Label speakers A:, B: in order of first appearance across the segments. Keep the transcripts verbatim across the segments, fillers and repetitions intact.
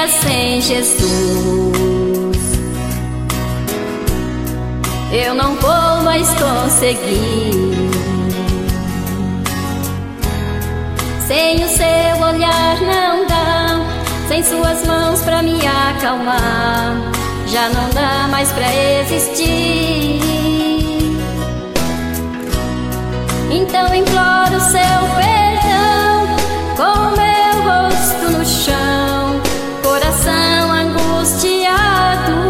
A: dia sem Jesus eu não vou mais conseguir. Sem o seu olhar não dá, sem suas mãos pra me acalmar, já não dá mais pra existir. Então imploro seu perdão, com o meu rosto no chão, coração angustiado,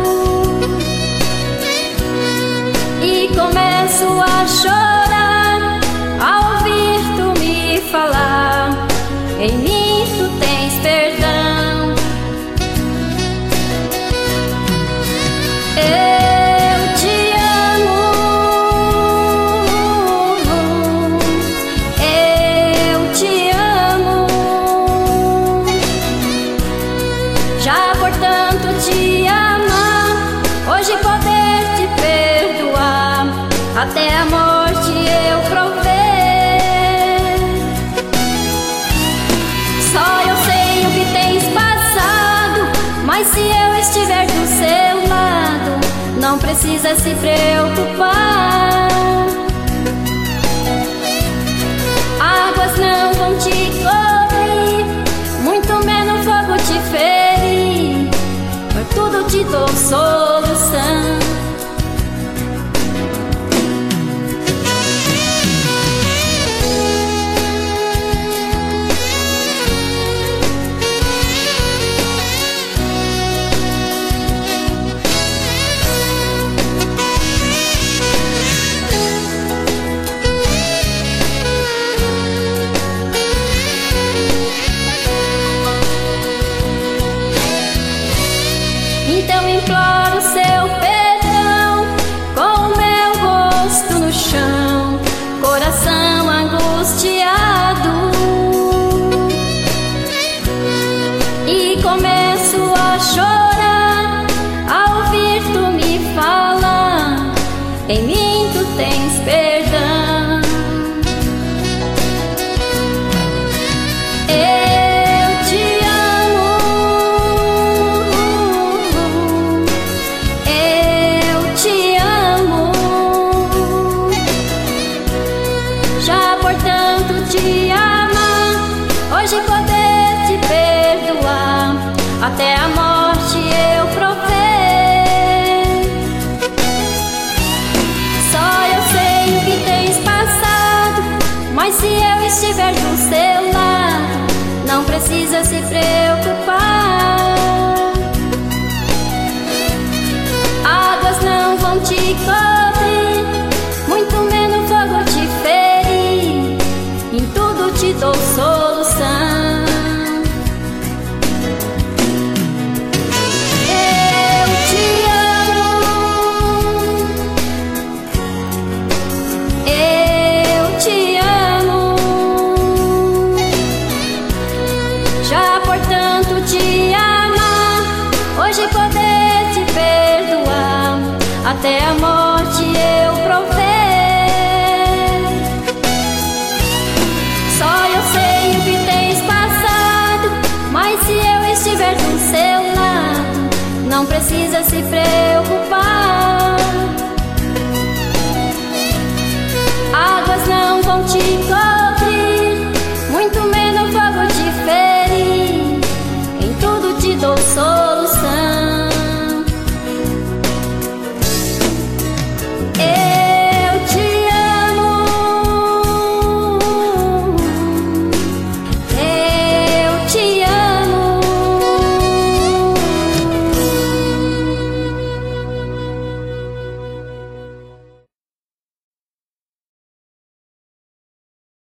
A: e começo a chorar ao ouvir tu me falar: em mim tu tens perdão. Eu te amo, eu te amo, já por tanto te amar, hoje poder te perdoar, até a morte eu provei. Só eu sei o que tens passado, mas se eu estiver do seu lado, não precisa se preocupar. Águas não vão te cobrir, muito menos fogo te ferir, por tudo te dou solução. Então imploro seu perdão, com o meu rosto no chão, coração angustiado, e começo a chorar ao ouvir tu me falar: em mim tu tens perdão. Te amar, hoje poder te perdoar, até a morte eu provei. Só eu sei o que tens passado, mas se eu estiver do seu lado, não precisa se preocupar. Águas não vão te cobrir, muito menos fogo te ferir, em tudo te dou solução. Eu te amo, eu te amo, já por tanto te amar, hoje poder te perdoar, até a morte eu provei. Mas se eu estiver do seu lado, não precisa se preocupar.